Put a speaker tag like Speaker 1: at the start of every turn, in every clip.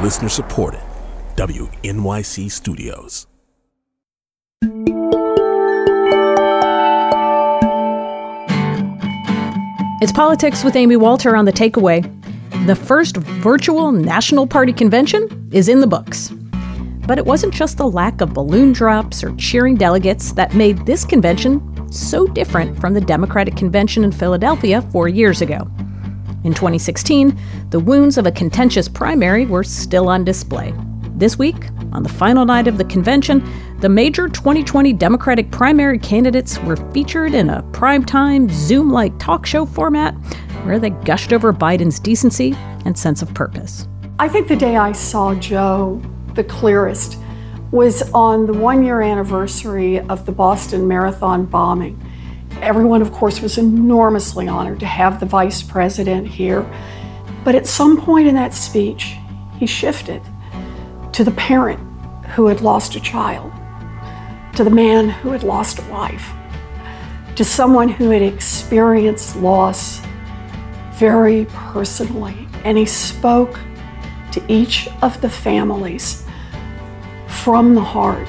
Speaker 1: Listener supported. WNYC Studios.
Speaker 2: It's Politics with Amy Walter on The Takeaway. The first virtual National Party convention is in the books. But it wasn't just the lack of balloon drops or cheering delegates that made this convention so different from the Democratic convention in Philadelphia 4 years ago. In 2016, the wounds of a contentious primary were still on display. This week, on the final night of the convention, the major 2020 Democratic primary candidates were featured in a primetime, Zoom-like talk show format where they gushed over Biden's decency and sense of purpose.
Speaker 3: I think the day I saw Joe the clearest was on the 1-year anniversary of the Boston Marathon bombing. Everyone, of course, was enormously honored to have the vice president here. But at some point in that speech, he shifted to the parent who had lost a child, to the man who had lost a wife, to someone who had experienced loss very personally. And he spoke to each of the families from the heart.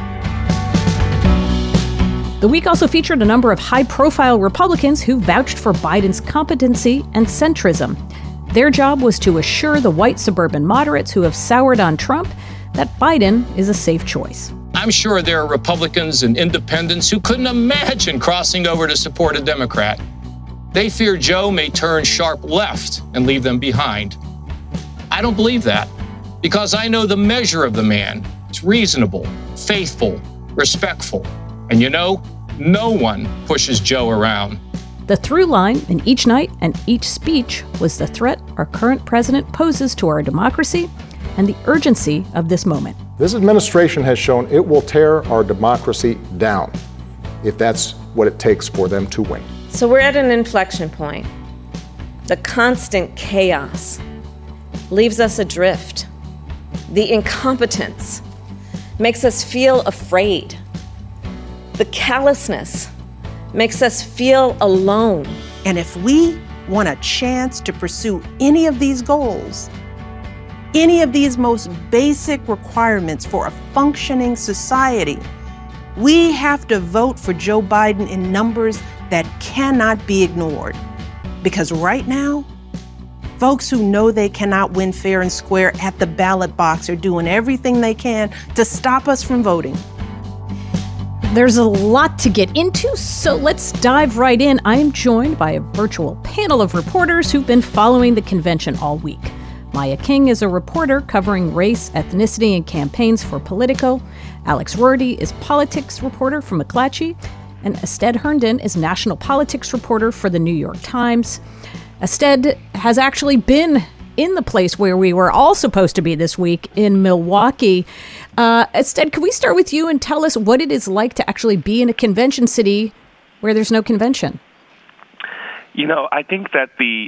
Speaker 2: The week also featured a number of high-profile Republicans who vouched for Biden's competency and centrism. Their job was to assure the white suburban moderates who have soured on Trump that Biden is a safe choice.
Speaker 4: I'm sure there are Republicans and independents who couldn't imagine crossing over to support a Democrat. They fear Joe may turn sharp left and leave them behind. I don't believe that, because I know the measure of the man. It's reasonable, faithful, respectful. And you know, no one pushes Joe around.
Speaker 2: The through line in each night and each speech was the threat our current president poses to our democracy and the urgency of this moment.
Speaker 5: This administration has shown it will tear our democracy down if that's what it takes for them to win.
Speaker 6: So we're at an inflection point. The constant chaos leaves us adrift. The incompetence makes us feel afraid. The callousness makes us feel alone.
Speaker 7: And if we want a chance to pursue any of these goals, any of these most basic requirements for a functioning society, we have to vote for Joe Biden in numbers that cannot be ignored. Because right now, folks who know they cannot win fair and square at the ballot box are doing everything they can to stop us from voting.
Speaker 2: There's a lot to get into, so let's dive right in. I am joined by a virtual panel of reporters who've been following the convention all week. Maya King is a reporter covering race, ethnicity, and campaigns for Politico. Alex Roarty is politics reporter for McClatchy. And Ested Herndon is national politics reporter for the New York Times. Ested has actually been in the place where we were all supposed to be this week in Milwaukee. Ested, can we start with you and tell us what it is like to actually be in a convention city where there's no convention?
Speaker 8: You know, I think that the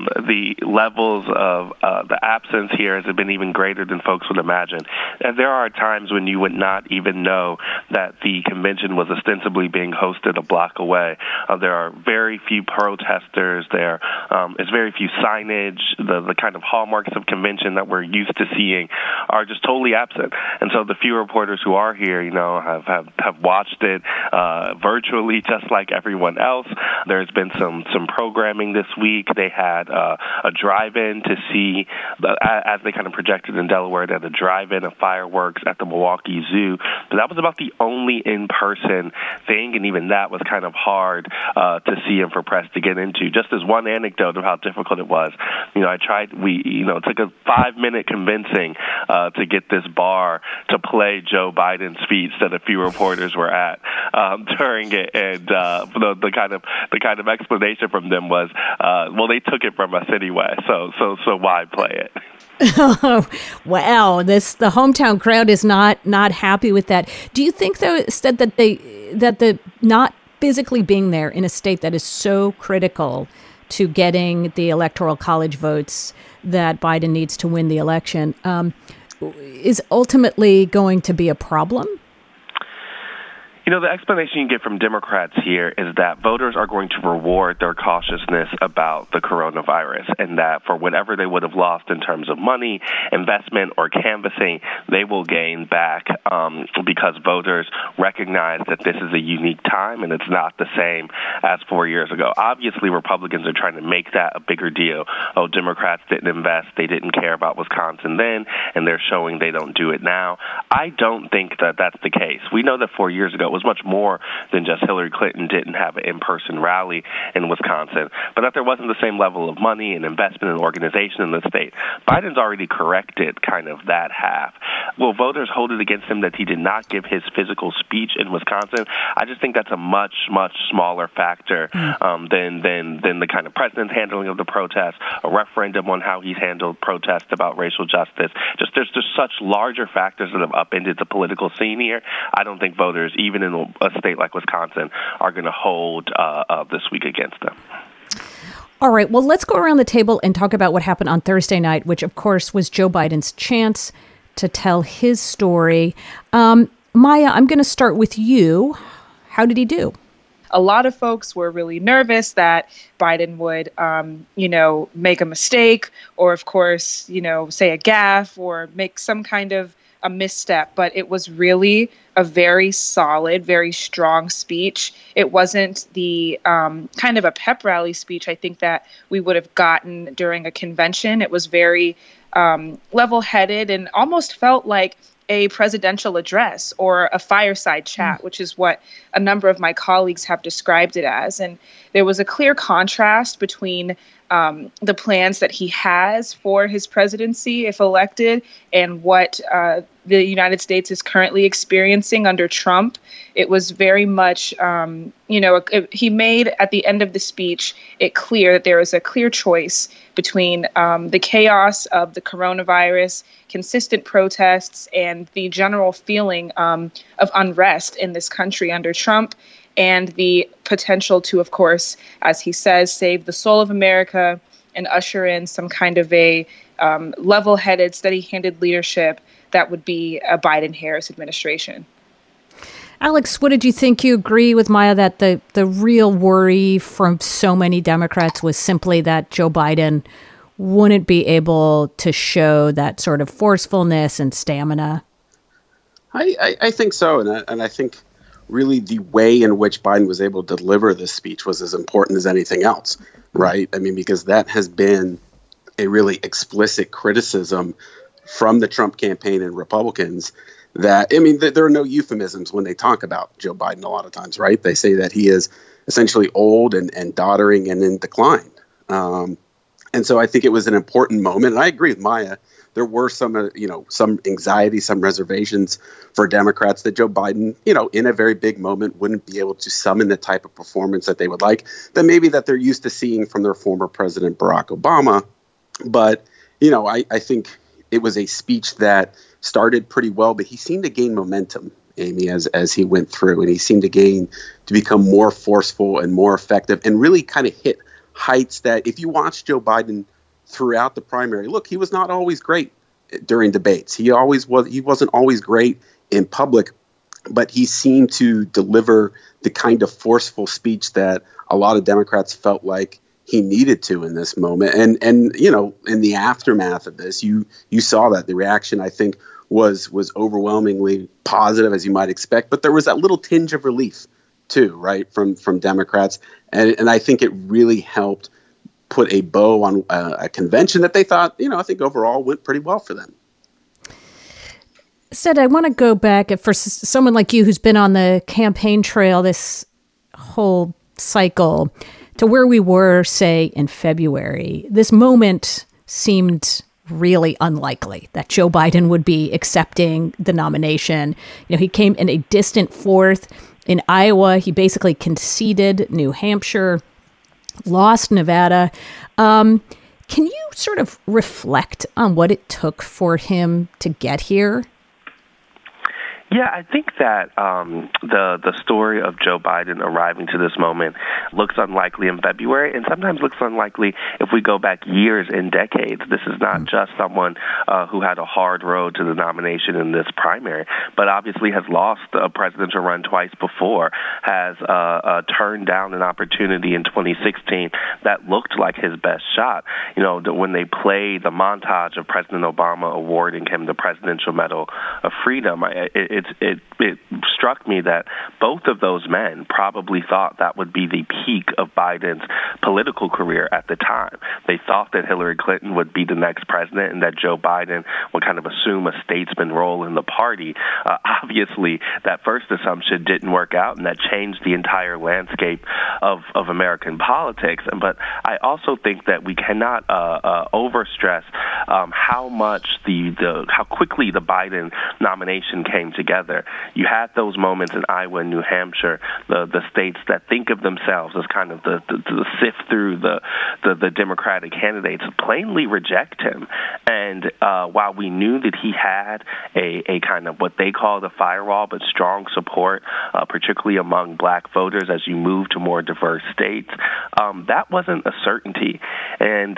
Speaker 8: levels of the absence here has been even greater than folks would imagine. And there are times when you would not even know that the convention was ostensibly being hosted a block away. There are very few protesters. There is very few signage. The kind of hallmarks of convention that we're used to seeing are just totally absent. And so the few reporters who are here, you know, have watched it virtually, just like everyone else. There's been some programming this week. They had a drive-in to see, as they kind of projected in Delaware, they had a drive-in of fireworks at the Milwaukee Zoo. But that was about the only in-person thing, and even that was kind of hard to see and for press to get into. Just as one anecdote of how difficult it was, you know, it took a 5-minute convincing to get this bar to play Joe Biden's speech that a few reporters were at during it, and the kind of explanation from them was, well, they took it from us anyway, so why play it?
Speaker 2: Oh, wow, the hometown crowd is not happy with that. Do you think, though, instead that the not physically being there in a state that is so critical to getting the Electoral College votes that Biden needs to win the election is ultimately going to be a problem?
Speaker 8: The explanation you get from Democrats here is that voters are going to reward their cautiousness about the coronavirus, and that for whatever they would have lost in terms of money, investment, or canvassing, they will gain back because voters recognize that this is a unique time and it's not the same as 4 years ago. Obviously, Republicans are trying to make that a bigger deal. Oh, Democrats didn't invest, they didn't care about Wisconsin then, and they're showing they don't do it now. I don't think that that's the case. We know that 4 years ago it was much more than just Hillary Clinton didn't have an in-person rally in Wisconsin, but that there wasn't the same level of money and investment and organization in the state. Biden's already corrected kind of that half. Will voters hold it against him that he did not give his physical speech in Wisconsin? I just think that's a much, much smaller factor than the kind of president's handling of the protest, a referendum on how he's handled protests about racial justice. There's just such larger factors that have upended the political scene here. I don't think voters, even in a state like Wisconsin, are going to hold this week against them.
Speaker 2: All right. Well, let's go around the table and talk about what happened on Thursday night, which, of course, was Joe Biden's chance to tell his story. Maya, I'm going to start with you. How did he do?
Speaker 9: A lot of folks were really nervous that Biden would, make a mistake or, of course, say a gaffe or make some kind of a misstep. But it was really a very solid, very strong speech. It wasn't the kind of a pep rally speech I think that we would have gotten during a convention. It was very level-headed and almost felt like a presidential address or a fireside chat, which is what a number of my colleagues have described it as. And there was a clear contrast between the plans that he has for his presidency, if elected, and what the United States is currently experiencing under Trump. It was very much, he made at the end of the speech it clear that there is a clear choice between the chaos of the coronavirus, consistent protests, and the general feeling of unrest in this country under Trump, and the potential to, of course, as he says, save the soul of America and usher in some kind of a level-headed, steady-handed leadership that would be a Biden-Harris administration.
Speaker 2: Alex, what did you think? You agree with Maya that the real worry from so many Democrats was simply that Joe Biden wouldn't be able to show that sort of forcefulness and stamina?
Speaker 10: I think so. And I think really the way in which Biden was able to deliver this speech was as important as anything else, right? I mean, because that has been a really explicit criticism from the Trump campaign and Republicans that, I mean, there are no euphemisms when they talk about Joe Biden a lot of times, right? They say that he is essentially old and doddering and in decline. And so I think it was an important moment. And I agree with Maya. There were some anxiety, some reservations for Democrats that Joe Biden, in a very big moment wouldn't be able to summon the type of performance that they would like, that maybe that they're used to seeing from their former president, Barack Obama. But, I think it was a speech that started pretty well, but he seemed to gain momentum, Amy, as he went through, and he seemed to become more forceful and more effective and really kind of hit heights that if you watch Joe Biden throughout the primary, look, he was not always great during debates. He wasn't always great in public, but he seemed to deliver the kind of forceful speech that a lot of Democrats felt like he needed to in this moment. And in the aftermath of this, you saw that the reaction, I think, was overwhelmingly positive, as you might expect, but there was that little tinge of relief too, right, from Democrats. And I think it really helped put a bow on a convention that they thought, I think overall went pretty well for them.
Speaker 2: Sid, I want to go back for someone like you who's been on the campaign trail this whole cycle to where we were, say, in February. This moment seemed really unlikely that Joe Biden would be accepting the nomination. He came in a distant fourth. In Iowa, he basically conceded New Hampshire, lost Nevada. Can you sort of reflect on what it took for him to get here?
Speaker 8: Yeah, I think that the story of Joe Biden arriving to this moment looks unlikely in February, and sometimes looks unlikely if we go back years and decades. This is not just someone who had a hard road to the nomination in this primary, but obviously has lost a presidential run twice before, has turned down an opportunity in 2016 that looked like his best shot. You know, when they play the montage of President Obama awarding him the Presidential Medal of Freedom, it struck me that both of those men probably thought that would be the peak of Biden's political career at the time. They thought that Hillary Clinton would be the next president and that Joe Biden would kind of assume a statesman role in the party. Obviously, that first assumption didn't work out, and that changed the entire landscape of American politics. But I also think that we cannot overstress how much how quickly the Biden nomination came together. You had those moments in Iowa and New Hampshire, the states that think of themselves as kind of the sift through the Democratic candidates, plainly reject him. And while we knew that he had a kind of what they call the firewall, but strong support, particularly among black voters as you move to more diverse states, that wasn't a certainty. And,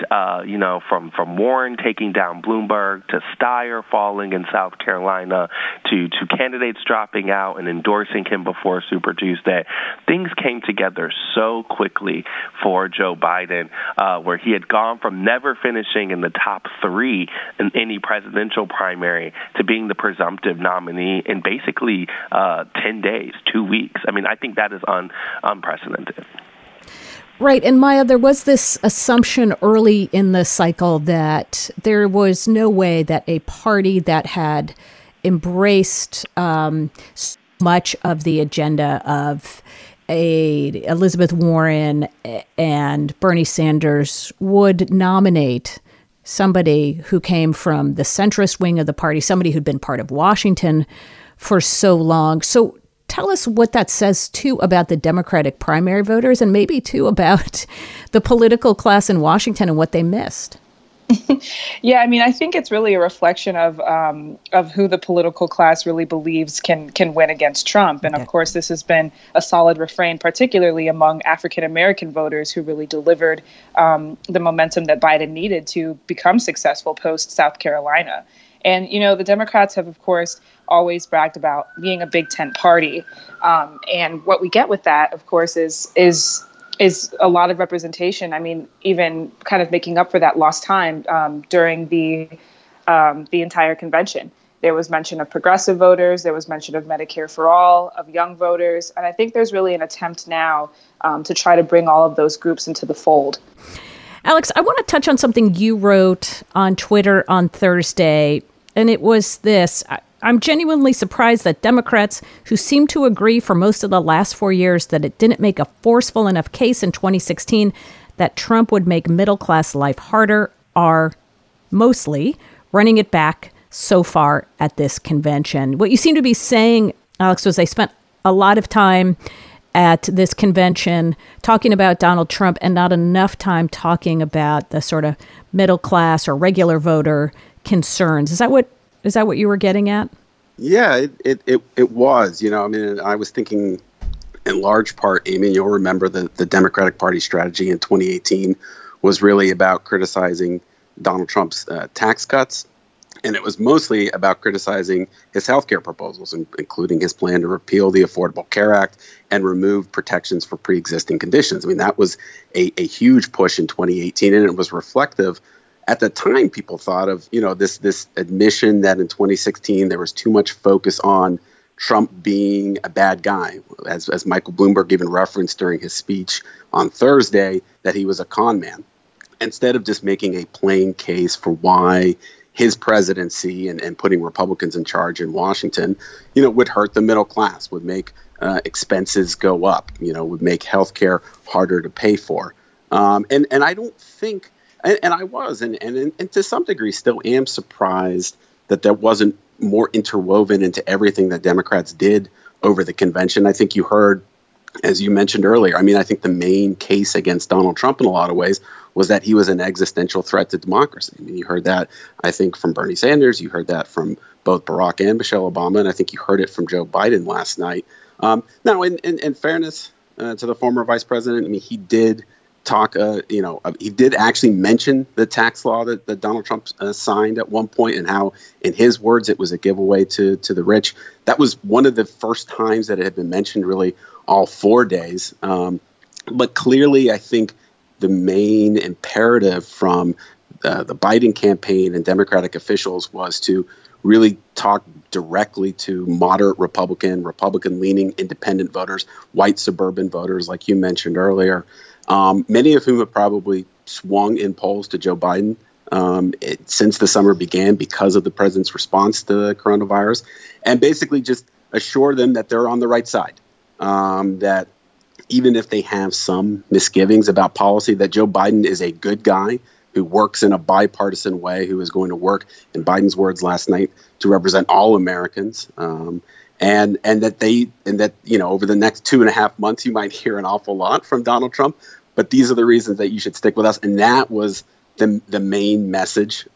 Speaker 8: from Warren taking down Bloomberg to Steyer falling in South Carolina to candidates dropping out and endorsing him before Super Tuesday, things came together so quickly for Joe Biden, where he had gone from never finishing in the top 3 in any presidential primary to being the presumptive nominee in basically 10 days, 2 weeks. I mean, I think that is unprecedented.
Speaker 2: Right. And Maya, there was this assumption early in the cycle that there was no way that a party that had embraced so much of the agenda of Elizabeth Warren and Bernie Sanders would nominate somebody who came from the centrist wing of the party, somebody who'd been part of Washington for so long. So tell us what that says, too, about the Democratic primary voters and maybe, too, about the political class in Washington and what they missed.
Speaker 9: Yeah, I mean, I think it's really a reflection of who the political class really believes can win against Trump. And of course, this has been a solid refrain, particularly among African-American voters who really delivered the momentum that Biden needed to become successful post South Carolina. And, the Democrats have, of course, always bragged about being a big tent party. And what we get with that, of course, is a lot of representation. I mean, even kind of making up for that lost time during the entire convention. There was mention of progressive voters. There was mention of Medicare for all, of young voters. And I think there's really an attempt now to try to bring all of those groups into the fold.
Speaker 2: Alex, I want to touch on something you wrote on Twitter on Thursday, and it was this. I'm genuinely surprised that Democrats, who seem to agree for most of the last 4 years that it didn't make a forceful enough case in 2016 that Trump would make middle-class life harder, are mostly running it back so far at this convention. What you seem to be saying, Alex, was they spent a lot of time at this convention talking about Donald Trump and not enough time talking about the sort of middle class or regular voter concerns. Is that what you were getting at?
Speaker 10: Yeah, it was. I mean, I was thinking in large part, Amy, you'll remember the Democratic Party strategy in 2018 was really about criticizing Donald Trump's tax cuts. And it was mostly about criticizing his health care proposals, including his plan to repeal the Affordable Care Act and remove protections for pre-existing conditions. I mean, that was a huge push in 2018, and it was reflective. At the time, people thought of, this admission that in 2016 there was too much focus on Trump being a bad guy, as Michael Bloomberg even referenced during his speech on Thursday, that he was a con man. Instead of just making a plain case for why his presidency and putting Republicans in charge in Washington, would hurt the middle class, would make expenses go up, would make healthcare harder to pay for. And I don't think, and I was, and to some degree still am surprised that there wasn't more interwoven into everything that Democrats did over the convention. I think you heard as you mentioned earlier, I mean, I think the main case against Donald Trump in a lot of ways was that he was an existential threat to democracy. I mean, you heard that, I think, from Bernie Sanders. You heard that from both Barack and Michelle Obama. And I think you heard it from Joe Biden last night. Now, in fairness to the former vice president, I mean, he did talk, he did actually mention the tax law that Donald Trump signed at one point, and how, in his words, it was a giveaway to the rich. That was one of the first times that it had been mentioned really all 4 days. But clearly, I think the main imperative from the Biden campaign and Democratic officials was to really talk directly to moderate Republican-leaning independent voters, white suburban voters, like you mentioned earlier, many of whom have probably swung in polls to Joe Biden since the summer began because of the president's response to the coronavirus, and basically just assure them that they're on the right side, that even if they have some misgivings about policy, that Joe Biden is a good guy who works in a bipartisan way, who is going to work, in Biden's words last night, to represent all Americans. And that over the next 2.5 months, you might hear an awful lot from Donald Trump. But these are the reasons that you should stick with us. And that was the main message.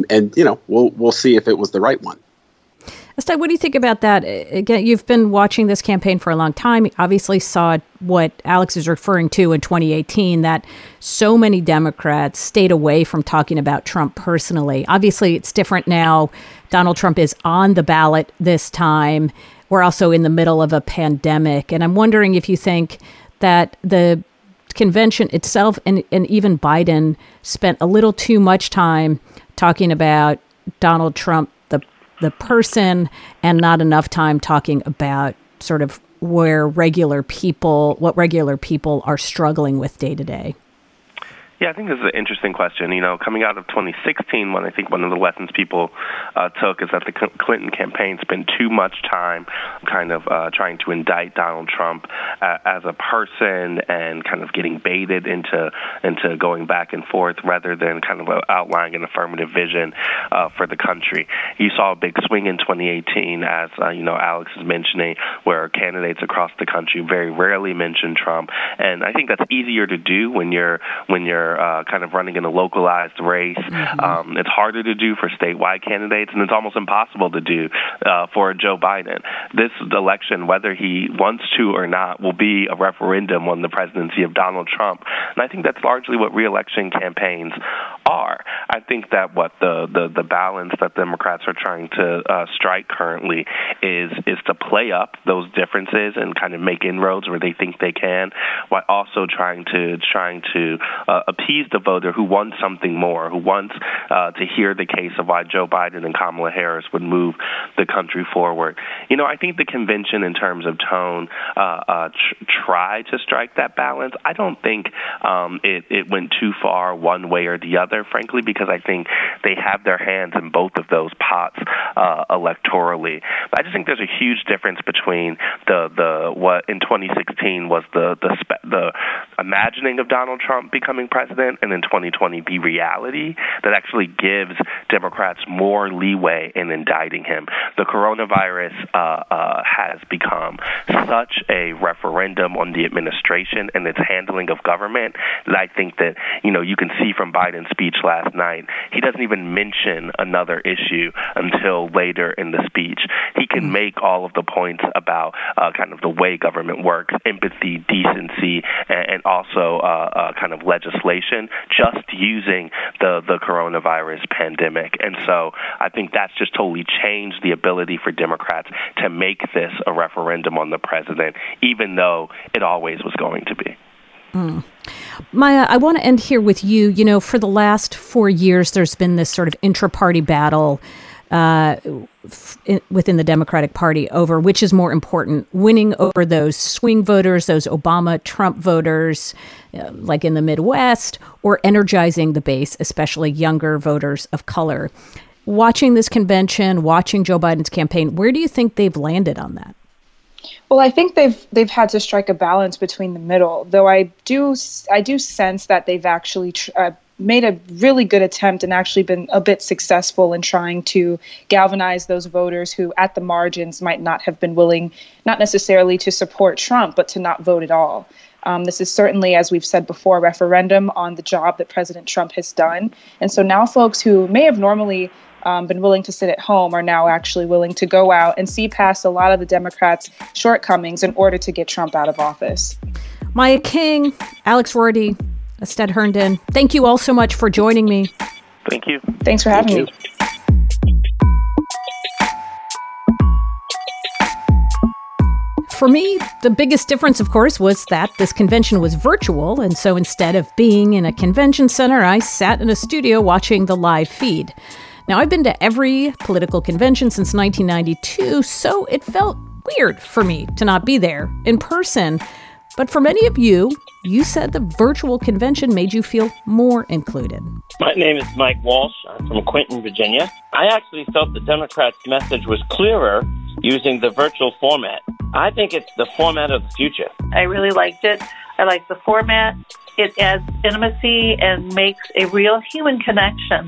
Speaker 10: We'll see if it was the right one.
Speaker 2: Estelle, what do you think about that? Again, you've been watching this campaign for a long time. You obviously saw what Alex is referring to in 2018, that so many Democrats stayed away from talking about Trump personally. Obviously, it's different now. Donald Trump is on the ballot this time. We're also in the middle of a pandemic. And I'm wondering if you think that the convention itself and even Biden spent a little too much time talking about Donald Trump, the person, and not enough time talking about sort of what regular people are struggling with day to day.
Speaker 8: Yeah, I think this is an interesting question. Coming out of 2016, I think one of the lessons people took is that the Clinton campaign spent too much time kind of trying to indict Donald Trump as a person and kind of getting baited into going back and forth rather than kind of outlining an affirmative vision for the country. You saw a big swing in 2018, as Alex is mentioning, where candidates across the country very rarely mention Trump, and I think that's easier to do when you're kind of running in a localized race. Mm-hmm. It's harder to do for statewide candidates, and it's almost impossible to do for Joe Biden. This election, whether he wants to or not, will be a referendum on the presidency of Donald Trump. And I think that's largely what re-election campaigns are. I think that what the balance that Democrats are trying to strike currently is to play up those differences and kind of make inroads where they think they can, while also trying to appease the voter who wants something more, who wants to hear the case of why Joe Biden and Kamala Harris would move the country forward. I think the convention, in terms of tone, tried to strike that balance. I don't think it went too far one way or the other, frankly, because I think they have their hands in both of those pots electorally. But I just think there's a huge difference between the what in 2016 was the imagining of Donald Trump becoming president, and in 2020 the reality that actually gives Democrats more leeway in indicting him. The coronavirus has become such a referendum on the administration and its handling of government that I think that you can see from Biden's speech last night, he doesn't even mention another issue until later in the speech. He can make all of the points about kind of the way government works, empathy, decency, and also kind of legislation, just using the coronavirus pandemic. And so I think that's just totally changed the ability for Democrats to make this a referendum on the president, even though it always was going to be.
Speaker 2: Maya, I want to end here with you. For the last 4 years, there's been this sort of intra-party battle within the Democratic Party over which is more important, winning over those swing voters, those Obama-Trump voters, like in the Midwest, or energizing the base, especially younger voters of color. Watching this convention, watching Joe Biden's campaign, where do you think they've landed on that?
Speaker 9: Well, I think they've had to strike a balance between the middle, though I do sense that they've actually made a really good attempt and actually been a bit successful in trying to galvanize those voters who at the margins might not have been willing, not necessarily to support Trump, but to not vote at all. This is certainly, as we've said before, a referendum on the job that President Trump has done. And so now folks who may have normally been willing to sit at home are now actually willing to go out and see past a lot of the Democrats' shortcomings in order to get Trump out of office.
Speaker 2: Maya King, Alex Rorty, Ested Herndon, thank you all so much for joining me.
Speaker 8: Thank you.
Speaker 9: Thanks for having me.
Speaker 2: For me, the biggest difference, of course, was that this convention was virtual, and so instead of being in a convention center, I sat in a studio watching the live feed. Now, I've been to every political convention since 1992, so it felt weird for me to not be there in person. But for many of you, you said the virtual convention made you feel more included.
Speaker 11: My name is Mike Walsh. I'm from Quinton, Virginia. I actually felt the Democrats' message was clearer using the virtual format. I think it's the format of the future.
Speaker 12: I really liked it. I like the format. It adds intimacy and makes a real human connection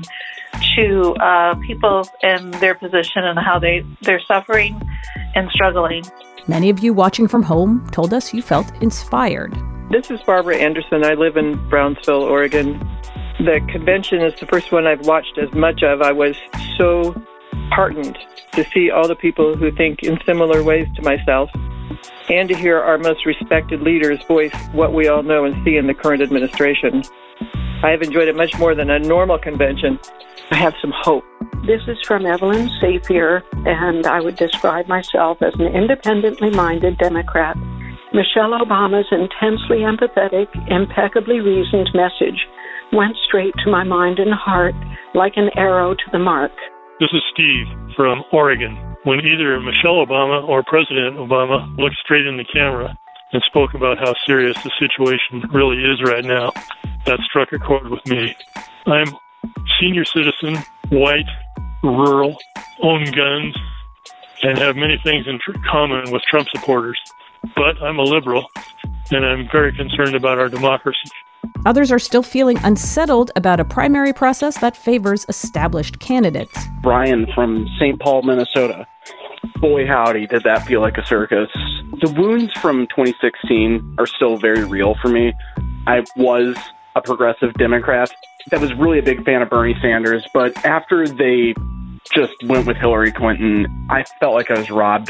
Speaker 12: to people and their position and how they're suffering and struggling.
Speaker 2: Many of you watching from home told us you felt inspired.
Speaker 13: This is Barbara Anderson. I live in Brownsville, Oregon. The convention is the first one I've watched as much of. I was so heartened to see all the people who think in similar ways to myself and to hear our most respected leaders voice what we all know and see in the current administration. I have enjoyed it much more than a normal convention. I have some hope.
Speaker 14: This is from Evelyn Safier, and I would describe myself as an independently minded Democrat. Michelle Obama's intensely empathetic, impeccably reasoned message went straight to my mind and heart like an arrow to the mark.
Speaker 15: This is Steve from Oregon. When either Michelle Obama or President Obama looked straight in the camera and spoke about how serious the situation really is right now, that struck a chord with me. I'm senior citizen, white, rural, own guns, and have many things in common with Trump supporters. But I'm a liberal, and I'm very concerned about our democracy.
Speaker 2: Others are still feeling unsettled about a primary process that favors established candidates.
Speaker 16: Brian from St. Paul, Minnesota. Boy, howdy, did that feel like a circus. The wounds from 2016 are still very real for me. I was a progressive Democrat that was really a big fan of Bernie Sanders, but after they just went with Hillary Clinton, I felt like I was robbed.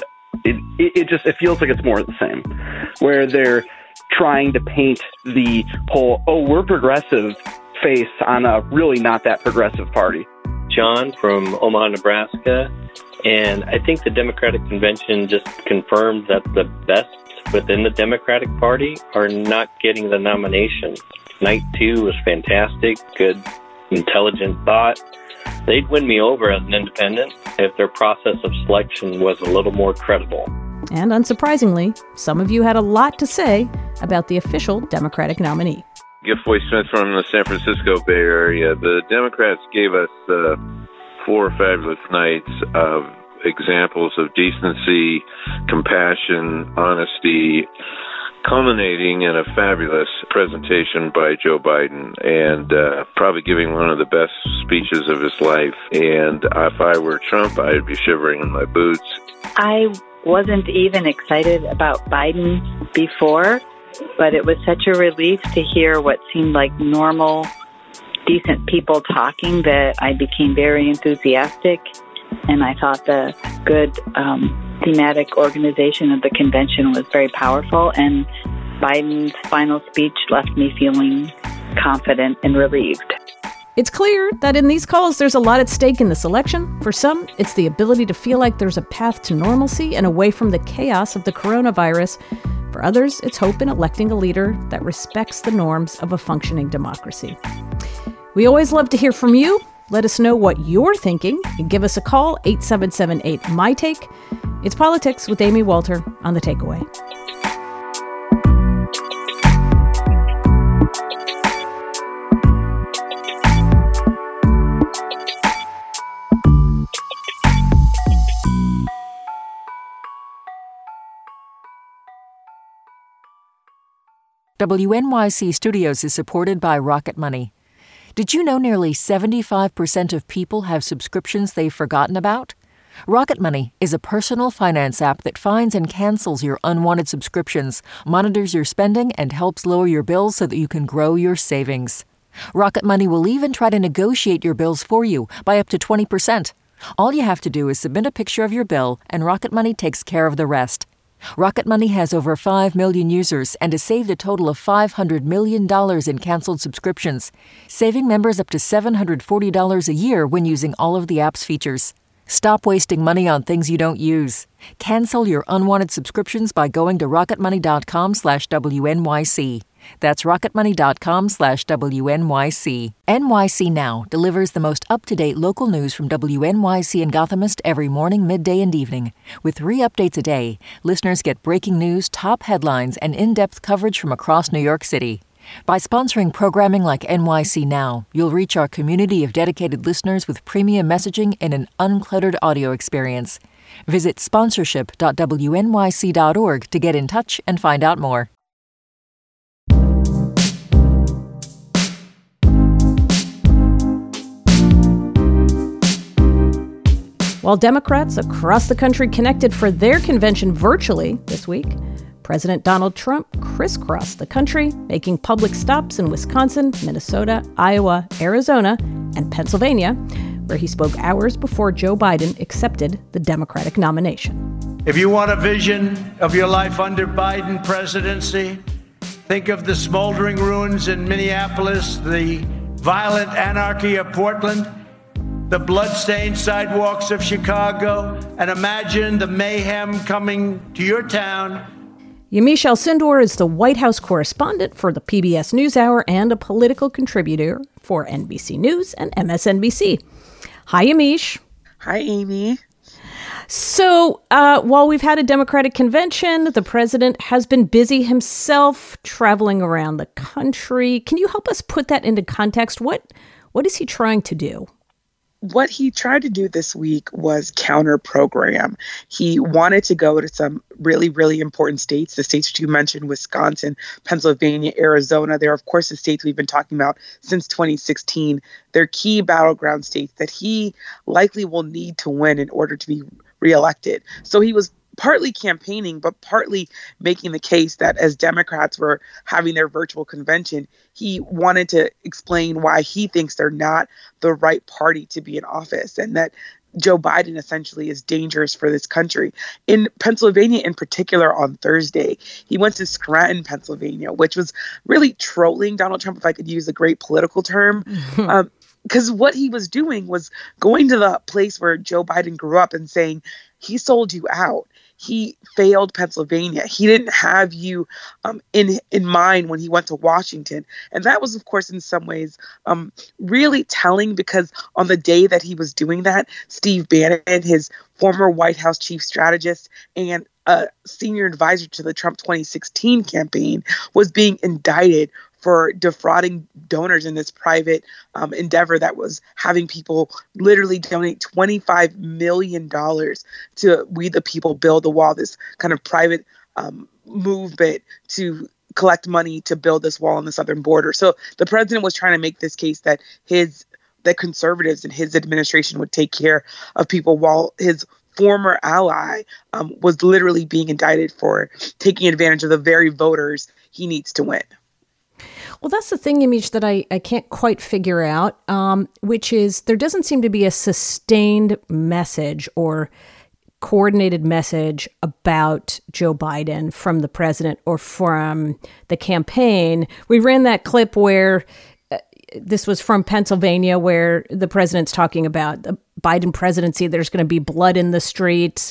Speaker 16: It feels like it's more of the same, where they're trying to paint the whole, oh, we're progressive face on a really not that progressive party.
Speaker 17: John from Omaha, Nebraska, and I think the Democratic Convention just confirmed that the best within the Democratic Party are not getting the nomination. Night 2 was fantastic, good, intelligent thought. They'd win me over as an independent if their process of selection was a little more credible.
Speaker 2: And unsurprisingly, some of you had a lot to say about the official Democratic nominee.
Speaker 18: Giftboy Smith from the San Francisco Bay Area. The Democrats gave us 4 fabulous nights of examples of decency, compassion, honesty, culminating in a fabulous presentation by Joe Biden and probably giving one of the best speeches of his life. And if I were Trump, I'd be shivering in my boots.
Speaker 19: I wasn't even excited about Biden before, but it was such a relief to hear what seemed like normal, decent people talking that I became very enthusiastic. And I thought the good thematic organization of the convention was very powerful. And Biden's final speech left me feeling confident and relieved.
Speaker 2: It's clear that in these calls, there's a lot at stake in this election. For some, it's the ability to feel like there's a path to normalcy and away from the chaos of the coronavirus. For others, it's hope in electing a leader that respects the norms of a functioning democracy. We always love to hear from you. Let us know what you're thinking. And give us a call, 877-8-MY-TAKE. It's Politics with Amy Walter on The Takeaway.
Speaker 20: WNYC Studios is supported by Rocket Money. Did you know nearly 75% of people have subscriptions they've forgotten about? Rocket Money is a personal finance app that finds and cancels your unwanted subscriptions, monitors your spending, and helps lower your bills so that you can grow your savings. Rocket Money will even try to negotiate your bills for you by up to 20%. All you have to do is submit a picture of your bill, and Rocket Money takes care of the rest. Rocket Money has over 5 million users and has saved a total of $500 million in canceled subscriptions, saving members up to $740 a year when using all of the app's features. Stop wasting money on things you don't use. Cancel your unwanted subscriptions by going to rocketmoney.com/WNYC. That's rocketmoney.com/WNYC. NYC Now delivers the most up-to-date local news from WNYC and Gothamist every morning, midday, and evening. With 3 updates a day, listeners get breaking news, top headlines, and in-depth coverage from across New York City. By sponsoring programming like NYC Now, you'll reach our community of dedicated listeners with premium messaging and an uncluttered audio experience. Visit sponsorship.wnyc.org to get in touch and find out more.
Speaker 2: While Democrats across the country connected for their convention virtually this week, President Donald Trump crisscrossed the country, making public stops in Wisconsin, Minnesota, Iowa, Arizona, and Pennsylvania, where he spoke hours before Joe Biden accepted the Democratic nomination.
Speaker 21: If you want a vision of your life under Biden presidency, think of the smoldering ruins in Minneapolis, the violent anarchy of Portland, the blood-stained sidewalks of Chicago, and imagine the mayhem coming to your town.
Speaker 2: Yamiche Alcindor is the White House correspondent for the PBS NewsHour and a political contributor for NBC News and MSNBC. Hi, Yamiche.
Speaker 22: Hi, Amy.
Speaker 2: So while we've had a Democratic convention, the president has been busy himself traveling around the country. Can you help us put that into context? What is he trying to do?
Speaker 22: What he tried to do this week was counter-program. He wanted to go to some really, really important states, the states that you mentioned, Wisconsin, Pennsylvania, Arizona. They're, of course, the states we've been talking about since 2016. They're key battleground states that he likely will need to win in order to be reelected. So he was partly campaigning, but partly making the case that as Democrats were having their virtual convention, he wanted to explain why he thinks they're not the right party to be in office and that Joe Biden essentially is dangerous for this country. In Pennsylvania in particular, on Thursday, he went to Scranton, Pennsylvania, which was really trolling Donald Trump, if I could use a great political term. Because what he was doing was going to the place where Joe Biden grew up and saying, he sold you out. He failed Pennsylvania. He didn't have you in mind when he went to Washington. And that was, of course, in some ways really telling, because on the day that he was doing that, Steve Bannon, his former White House chief strategist and a senior advisor to the Trump 2016 campaign, was being indicted for defrauding donors in this private endeavor that was having people literally donate $25 million to We the People Build the Wall, this kind of private movement to collect money to build this wall on the southern border. So the president was trying to make this case that the conservatives in his administration would take care of people, while his former ally was literally being indicted for taking advantage of the very voters he needs to win.
Speaker 2: Well, that's the thing, Yamiche, that I can't quite figure out, which is there doesn't seem to be a sustained message or coordinated message about Joe Biden from the president or from the campaign. We ran that clip where this was from Pennsylvania, where the president's talking about the Biden presidency. There's going to be blood in the streets.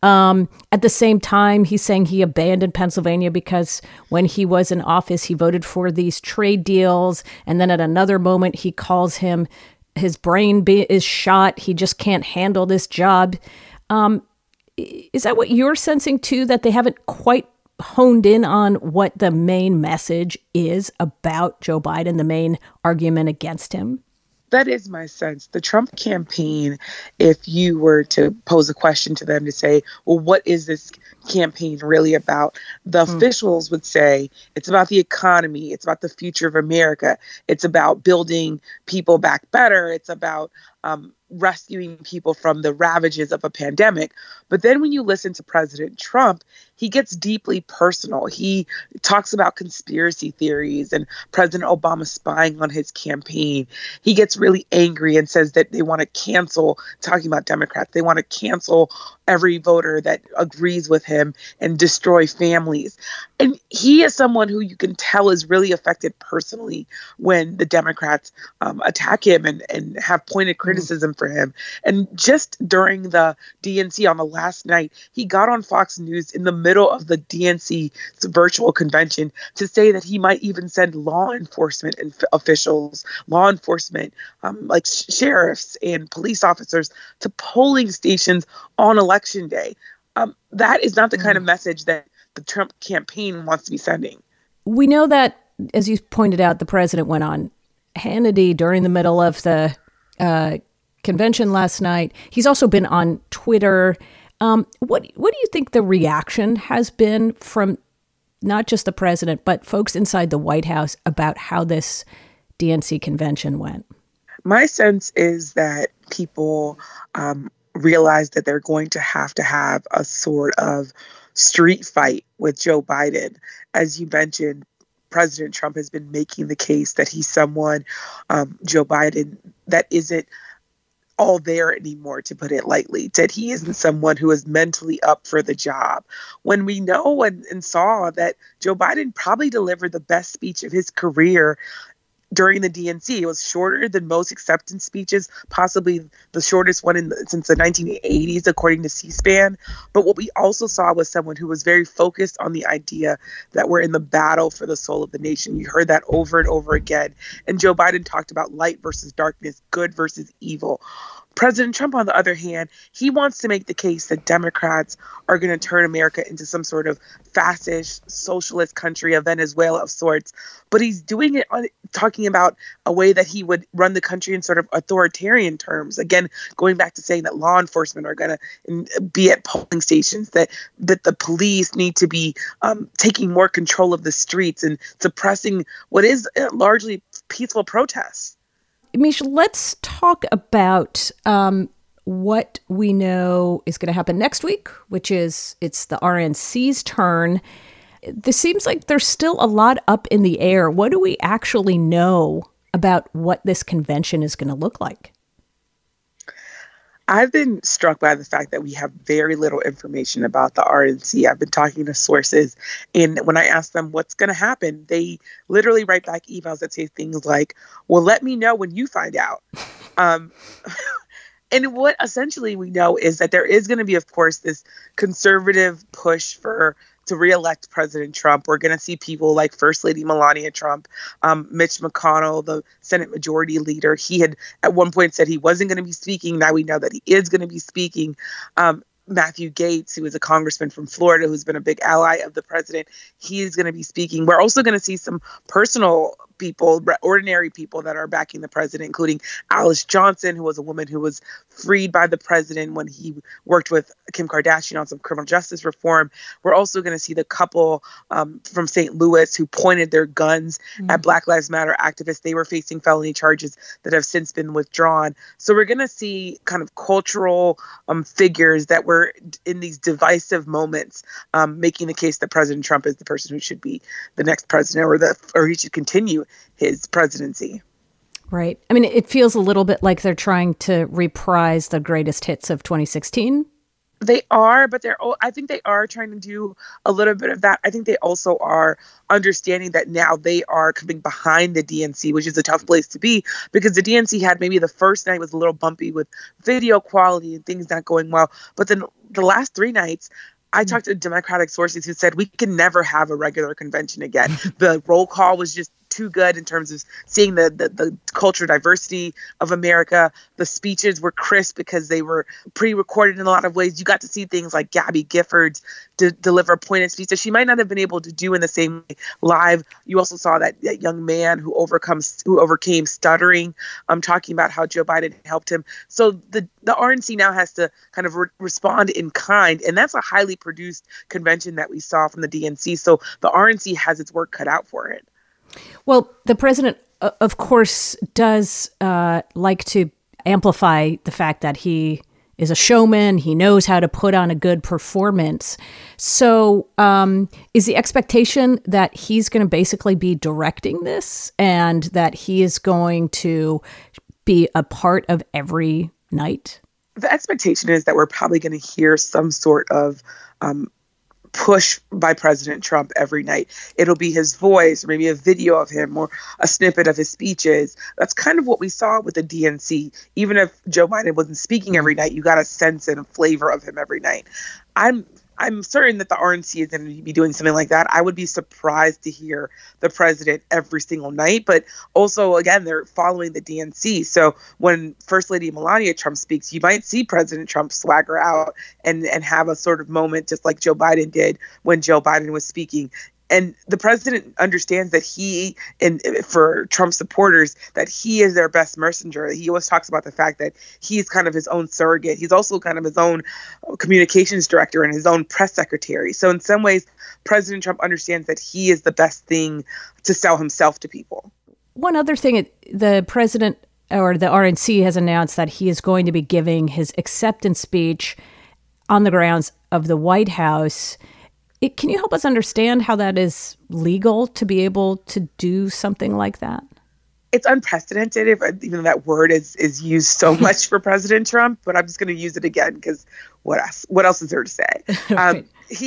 Speaker 2: At the same time, he's saying he abandoned Pennsylvania because when he was in office, he voted for these trade deals. And then at another moment, he calls him, his brain is shot. He just can't handle this job. Is that what you're sensing too, that they haven't quite honed in on what the main message is about Joe Biden, the main argument against him?
Speaker 22: That is my sense. The Trump campaign, if you were to pose a question to them to say, well, what is this campaign really about? The officials would say it's about the economy. It's about the future of America. It's about building people back better. It's about rescuing people from the ravages of a pandemic. But then when you listen to President Trump, he gets deeply personal. He talks about conspiracy theories and President Obama spying on his campaign. He gets really angry and says that they want to cancel, talking about Democrats, they want to cancel every voter that agrees with him and destroy families. And he is someone who you can tell is really affected personally when the Democrats attack him and have pointed criticism for him. And just during the DNC on the last night, he got on Fox News in the middle of the DNC virtual convention to say that he might even send law enforcement officials, law enforcement, like sheriffs and police officers to polling stations on election day. That is not the kind of message that the Trump campaign wants to be sending.
Speaker 2: We know that, as you pointed out, the president went on Hannity during the middle of the convention last night. He's also been on Twitter. What do you think the reaction has been from not just the president, but folks inside the White House about how this DNC convention went?
Speaker 22: My sense is that people realize that they're going to have a sort of street fight with Joe Biden. As you mentioned, President Trump has been making the case that he's someone, Joe Biden, that isn't all there anymore, to put it lightly, that he isn't someone who is mentally up for the job. When we know and saw that Joe Biden probably delivered the best speech of his career during the DNC. It was shorter than most acceptance speeches, possibly the shortest one since the 1980s, according to C-SPAN. But what we also saw was someone who was very focused on the idea that we're in the battle for the soul of the nation. You heard that over and over again. And Joe Biden talked about light versus darkness, good versus evil. President Trump, on the other hand, he wants to make the case that Democrats are going to turn America into some sort of fascist, socialist country, a Venezuela of sorts. But he's doing it talking about a way that he would run the country in sort of authoritarian terms. Again, going back to saying that law enforcement are going to be at polling stations, that the police need to be taking more control of the streets and suppressing what is largely peaceful protests.
Speaker 2: Misha, let's talk about what we know is going to happen next week, which is it's the RNC's turn. This seems like there's still a lot up in the air. What do we actually know about what this convention is going to look like?
Speaker 22: I've been struck by the fact that we have very little information about the RNC. I've been talking to sources, and when I ask them what's going to happen, they literally write back emails that say things like, well, let me know when you find out. And what essentially we know is that there is going to be, of course, this conservative push to reelect President Trump. We're going to see people like First Lady Melania Trump, Mitch McConnell, the Senate Majority Leader. He had at one point said he wasn't going to be speaking. Now we know that he is going to be speaking. Matthew Gaetz, who is a congressman from Florida, who's been a big ally of the president, he's going to be speaking. We're also going to see some personal people, ordinary people that are backing the president, including Alice Johnson, who was a woman who was freed by the president when he worked with Kim Kardashian on some criminal justice reform. We're also going to see the couple from St. Louis who pointed their guns at Black Lives Matter activists. They were facing felony charges that have since been withdrawn. So we're going to see kind of cultural figures that were in these divisive moments making the case that President Trump is the person who should be the next president or he should continue his presidency.
Speaker 2: Right. I mean, it feels a little bit like they're trying to reprise the greatest hits of 2016.
Speaker 22: They are, but I think they are trying to do a little bit of that. I think they also are understanding that now they are coming behind the DNC, which is a tough place to be because the DNC had maybe the first night was a little bumpy with video quality and things not going well. But then the last three nights, I talked to Democratic sources who said we can never have a regular convention again. The roll call was just too good in terms of seeing the cultural diversity of America. The speeches were crisp because they were pre-recorded in a lot of ways. You got to see things like Gabby Giffords deliver a pointed speech that she might not have been able to do in the same way live. You also saw that young man who overcame stuttering, talking about how Joe Biden helped him. So the RNC now has to kind of respond in kind, and that's a highly produced convention that we saw from the DNC. So the RNC has its work cut out for it.
Speaker 2: Well, the president, of course, does like to amplify the fact that he is a showman. He knows how to put on a good performance. So is the expectation that he's going to basically be directing this and that he is going to be a part of every night?
Speaker 22: The expectation is that we're probably going to hear some sort of push by President Trump every night. It'll be his voice, or maybe a video of him, or a snippet of his speeches. That's kind of what we saw with the DNC. Even if Joe Biden wasn't speaking every night, you got a sense and a flavor of him every night. I'm certain that the RNC is going to be doing something like that. I would be surprised to hear the president every single night. But also, again, they're following the DNC. So when First Lady Melania Trump speaks, you might see President Trump swagger out and have a sort of moment just like Joe Biden did when Joe Biden was speaking. And the president understands that for Trump supporters, that he is their best messenger. He always talks about the fact that he's kind of his own surrogate. He's also kind of his own communications director and his own press secretary. So in some ways, President Trump understands that he is the best thing to sell himself to people.
Speaker 2: One other thing, the president or the RNC has announced that he is going to be giving his acceptance speech on the grounds of the White House. Can you help us understand how that is legal to be able to do something like that?
Speaker 22: It's unprecedented, even though that word is used so much for President Trump, but I'm just going to use it again because what else is there to say? Okay.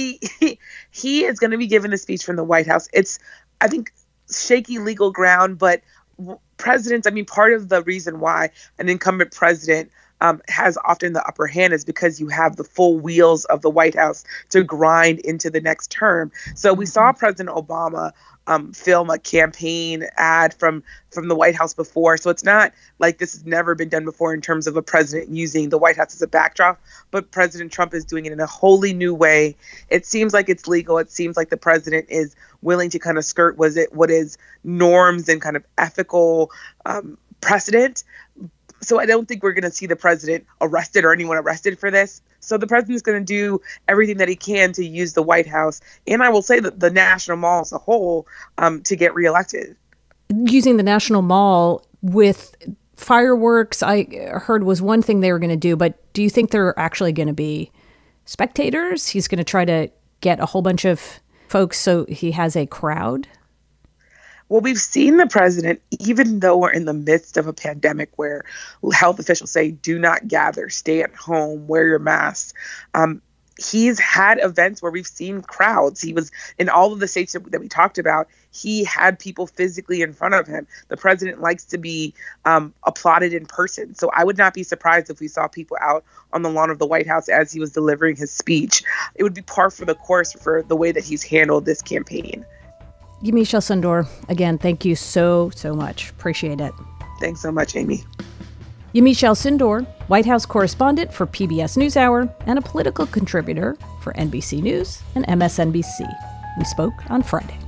Speaker 22: He is going to be giving a speech from the White House. It's, I think, shaky legal ground, but presidents, part of the reason why an incumbent president has often the upper hand is because you have the full wheels of the White House to grind into the next term. So we saw President Obama film a campaign ad from the White House before. So it's not like this has never been done before in terms of a president using the White House as a backdrop, but President Trump is doing it in a wholly new way. It seems like it's legal. It seems like the president is willing to kind of skirt what is norms and kind of ethical precedent. So I don't think we're going to see the president arrested or anyone arrested for this. So the president's going to do everything that he can to use the White House, and I will say that the National Mall as a whole, to get reelected.
Speaker 2: Using the National Mall with fireworks, I heard was one thing they were going to do, but do you think there are actually going to be spectators? He's going to try to get a whole bunch of folks so he has a crowd?
Speaker 22: Well, we've seen the president, even though we're in the midst of a pandemic where health officials say, do not gather, stay at home, wear your mask. He's had events where we've seen crowds. He was in all of the states that we talked about. He had people physically in front of him. The president likes to be applauded in person. So I would not be surprised if we saw people out on the lawn of the White House as he was delivering his speech. It would be par for the course for the way that he's handled this campaign.
Speaker 2: Yamiche Alcindor, again, thank you so much. Appreciate it.
Speaker 22: Thanks so much, Amy.
Speaker 2: Yamiche Alcindor, White House correspondent for PBS NewsHour and a political contributor for NBC News and MSNBC. We spoke on Friday.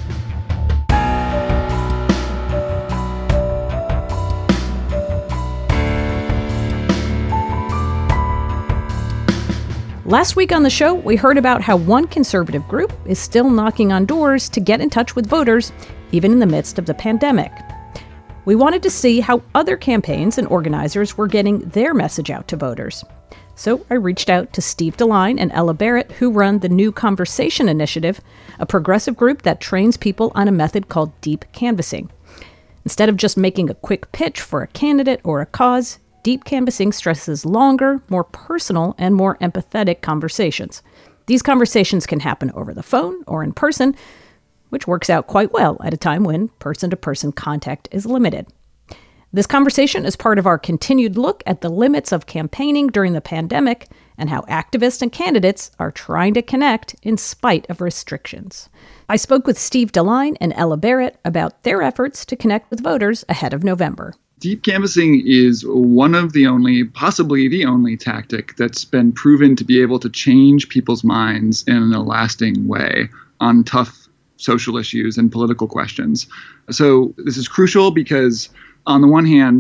Speaker 2: Last week on the show, we heard about how one conservative group is still knocking on doors to get in touch with voters, even in the midst of the pandemic. We wanted to see how other campaigns and organizers were getting their message out to voters. So I reached out to Steve DeLine and Ella Barrett, who run the New Conversation Initiative, a progressive group that trains people on a method called deep canvassing. Instead of just making a quick pitch for a candidate or a cause, deep canvassing stresses longer, more personal, and more empathetic conversations. These conversations can happen over the phone or in person, which works out quite well at a time when person-to-person contact is limited. This conversation is part of our continued look at the limits of campaigning during the pandemic and how activists and candidates are trying to connect in spite of restrictions. I spoke with Steve DeLine and Ella Barrett about their efforts to connect with voters ahead of November.
Speaker 1: Deep canvassing is one of the only, possibly the only tactic that's been proven to be able to change people's minds in a lasting way on tough social issues and political questions. So this is crucial because on the one hand,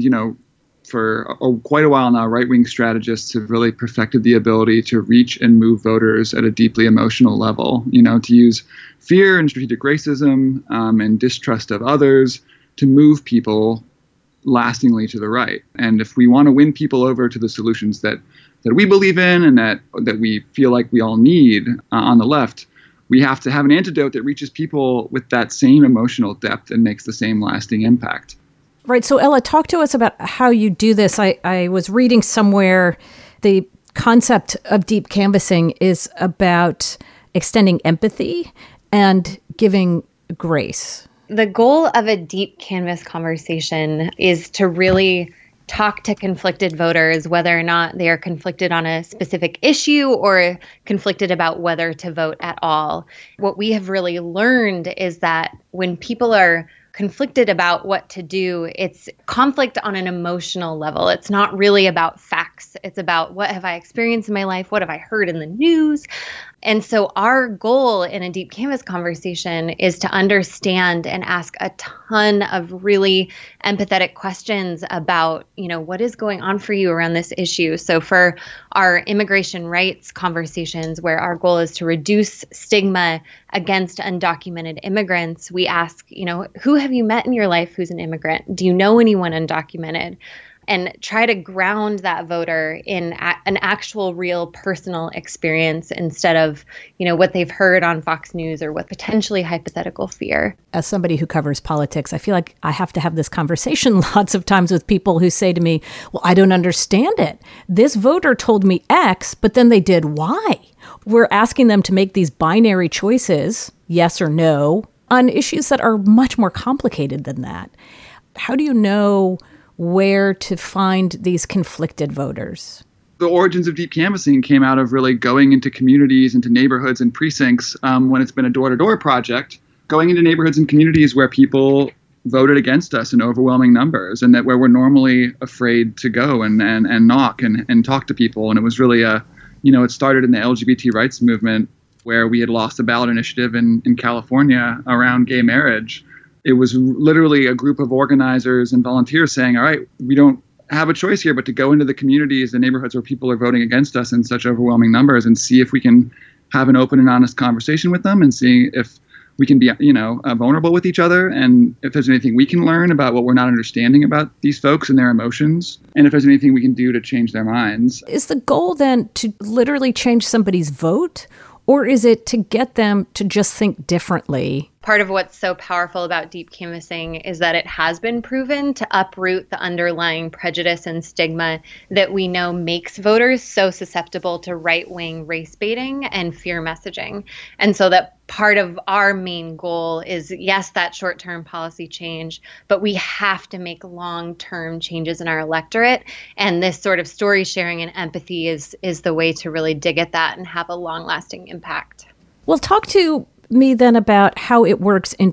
Speaker 1: for quite a while now, right-wing strategists have really perfected the ability to reach and move voters at a deeply emotional level, to use fear and strategic racism and distrust of others to move people lastingly to the right. And if we want to win people over to the solutions that we believe in and that we feel like we all need on the left, we have to have an antidote that reaches people with that same emotional depth and makes the same lasting impact.
Speaker 2: Right. So, Ella, talk to us about how you do this. I was reading somewhere the concept of deep canvassing is about extending empathy and giving grace.
Speaker 3: The goal of a deep canvas conversation is to really talk to conflicted voters, whether or not they are conflicted on a specific issue or conflicted about whether to vote at all. What we have really learned is that when people are conflicted about what to do, it's conflict on an emotional level. It's not really about facts. It's about what have I experienced in my life? What have I heard in the news? And so our goal in a deep canvas conversation is to understand and ask a ton of really empathetic questions about, what is going on for you around this issue. So for our immigration rights conversations, where our goal is to reduce stigma against undocumented immigrants, we ask, who have you met in your life who's an immigrant? Do you know anyone undocumented? And try to ground that voter in an actual, real, personal experience instead of, what they've heard on Fox News or what potentially hypothetical fear.
Speaker 2: As somebody who covers politics, I feel like I have to have this conversation lots of times with people who say to me, well, I don't understand it. This voter told me X, but then they did Y. We're asking them to make these binary choices, yes or no, on issues that are much more complicated than that. How do you know where to find these conflicted voters?
Speaker 1: The origins of deep canvassing came out of really going into communities, into neighborhoods and precincts when it's been a door-to-door project, going into neighborhoods and communities where people voted against us in overwhelming numbers and that where we're normally afraid to go and knock and talk to people. And it was really it started in the LGBT rights movement where we had lost a ballot initiative in California around gay marriage. It was literally a group of organizers and volunteers saying, all right, we don't have a choice here but to go into the communities, the neighborhoods where people are voting against us in such overwhelming numbers and see if we can have an open and honest conversation with them and see if we can be, vulnerable with each other and if there's anything we can learn about what we're not understanding about these folks and their emotions and if there's anything we can do to change their minds.
Speaker 2: Is the goal then to literally change somebody's vote, or is it to get them to just think differently?
Speaker 3: Part of what's so powerful about deep canvassing is that it has been proven to uproot the underlying prejudice and stigma that we know makes voters so susceptible to right-wing race baiting and fear messaging. And so that part of our main goal is, yes, that short-term policy change, but we have to make long-term changes in our electorate. And this sort of story sharing and empathy is the way to really dig at that and have a long-lasting impact.
Speaker 2: Well, talk to me then about how it works in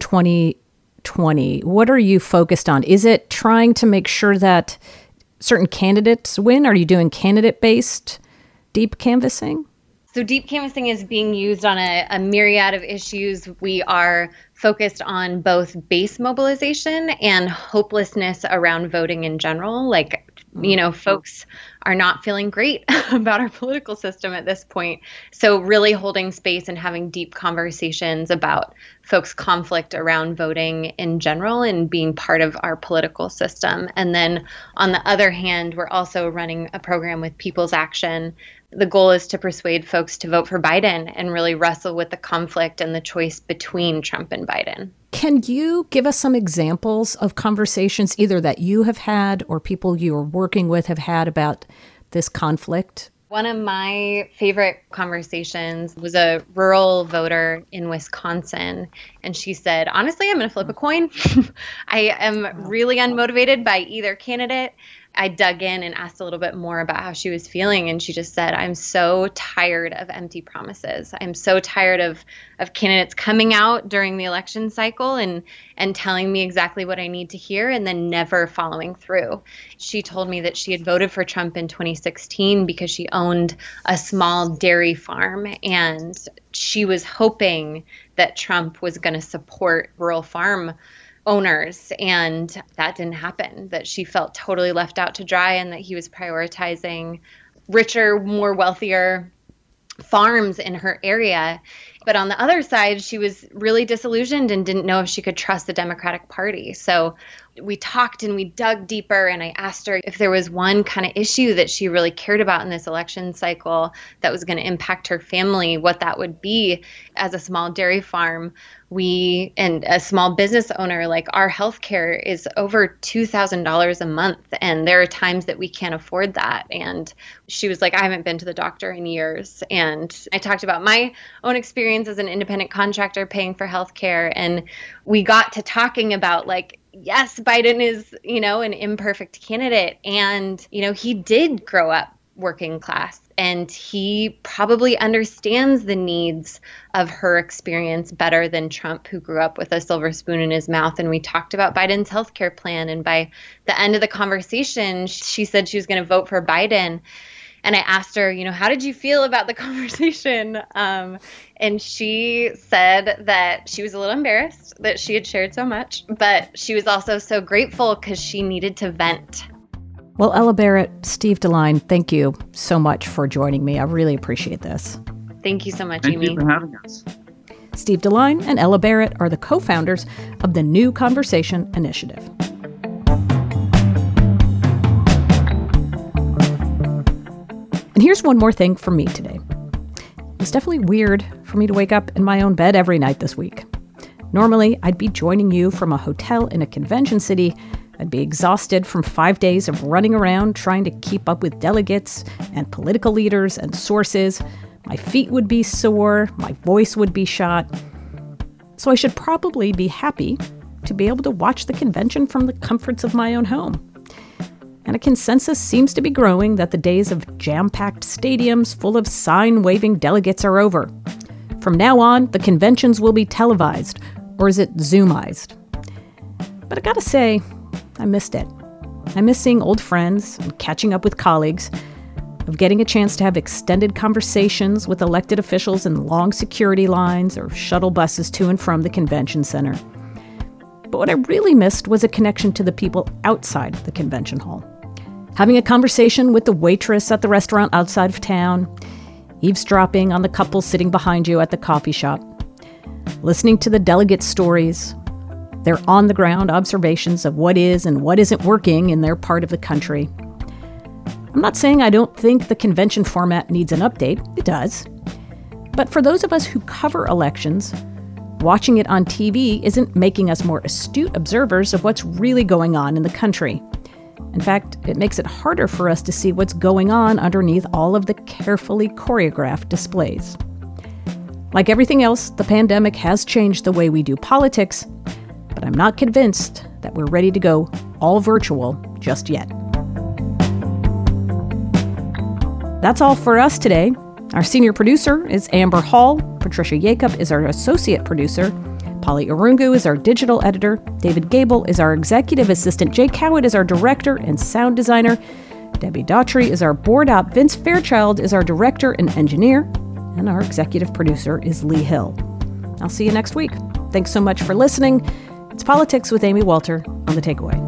Speaker 2: 2020. What are you focused on? Is it trying to make sure that certain candidates win? Are you doing candidate-based deep canvassing?
Speaker 3: So deep canvassing is being used on a myriad of issues. We are focused on both base mobilization and hopelessness around voting in general. Folks are not feeling great about our political system at this point. So really holding space and having deep conversations about folks' conflict around voting in general and being part of our political system. And then on the other hand, we're also running a program with People's Action. The goal is to persuade folks to vote for Biden and really wrestle with the conflict and the choice between Trump and Biden.
Speaker 2: Can you give us some examples of conversations either that you have had or people you are working with have had about this conflict
Speaker 3: One of my favorite conversations was a rural voter in Wisconsin. And she said, honestly, I'm going to flip a coin. I am really unmotivated by either candidate. I dug in and asked a little bit more about how she was feeling. And she just said, I'm so tired of empty promises. I'm so tired of candidates coming out during the election cycle and telling me exactly what I need to hear and then never following through. She told me that she had voted for Trump in 2016 because she owned a small dairy farm, and she was hoping that Trump was going to support rural farm owners, and that didn't happen, that she felt totally left out to dry and that he was prioritizing richer, more wealthier farms in her area. But on the other side, she was really disillusioned and didn't know if she could trust the Democratic Party. So we talked and we dug deeper, and I asked her if there was one kind of issue that she really cared about in this election cycle that was going to impact her family, what that would be. As a small dairy farm, and a small business owner, like, our healthcare is over $2,000 a month, and there are times that we can't afford that. And she was like, I haven't been to the doctor in years. And I talked about my own experience as an independent contractor paying for healthcare, and we got to talking about, like, yes, Biden is, an imperfect candidate. And, he did grow up working class, and he probably understands the needs of her experience better than Trump, who grew up with a silver spoon in his mouth. And we talked about Biden's healthcare plan. And by the end of the conversation, she said she was going to vote for Biden. And I asked her, how did you feel about the conversation? And she said that she was a little embarrassed that she had shared so much, but she was also so grateful because she needed to vent.
Speaker 2: Well, Ella Barrett, Steve DeLine, thank you so much for joining me. I really appreciate this.
Speaker 3: Thank you so much,
Speaker 1: Thank
Speaker 3: Amy.
Speaker 1: you for having us.
Speaker 2: Steve DeLine and Ella Barrett are the co-founders of the New Conversation Initiative. And here's one more thing for me today. It's definitely weird for me to wake up in my own bed every night this week. Normally, I'd be joining you from a hotel in a convention city. I'd be exhausted from 5 days of running around trying to keep up with delegates and political leaders and sources. My feet would be sore, my voice would be shot. So I should probably be happy to be able to watch the convention from the comforts of my own home. And a consensus seems to be growing that the days of jam-packed stadiums full of sign-waving delegates are over. From now on, the conventions will be televised, or is it Zoomized? But I gotta say, I missed it. I miss seeing old friends and catching up with colleagues, of getting a chance to have extended conversations with elected officials in long security lines or shuttle buses to and from the convention center. But what I really missed was a connection to the people outside the convention hall. Having a conversation with the waitress at the restaurant outside of town, eavesdropping on the couple sitting behind you at the coffee shop, listening to the delegates' stories, their on-the-ground observations of what is and what isn't working in their part of the country. I'm not saying I don't think the convention format needs an update. It does. But for those of us who cover elections, watching it on TV isn't making us more astute observers of what's really going on in the country. In fact, it makes it harder for us to see what's going on underneath all of the carefully choreographed displays. Like everything else, the pandemic has changed the way we do politics, but I'm not convinced that we're ready to go all virtual just yet. That's all for us today. Our senior producer is Amber Hall. Patricia Jacob is our associate producer. Polly Irungu is our digital editor. David Gable is our executive assistant. Jay Cowett is our director and sound designer. Debbie Daughtry is our board op. Vince Fairchild is our director and engineer. And our executive producer is Lee Hill. I'll see you next week. Thanks so much for listening. It's Politics with Amy Walter on The Takeaway.